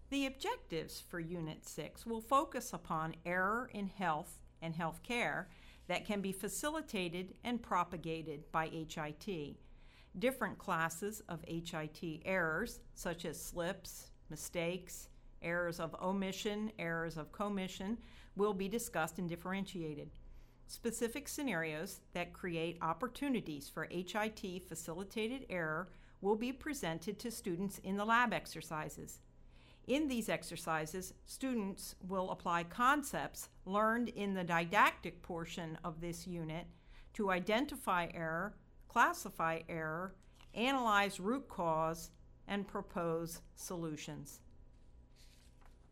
The objectives for Unit 6 will focus upon error in health and healthcare that can be facilitated and propagated by HIT. Different classes of HIT errors, such as slips, mistakes, errors of omission, errors of commission, will be discussed and differentiated. Specific scenarios that create opportunities for HIT facilitated error will be presented to students in the lab exercises. In these exercises, students will apply concepts learned in the didactic portion of this unit to identify error, classify error, analyze root cause, and propose solutions.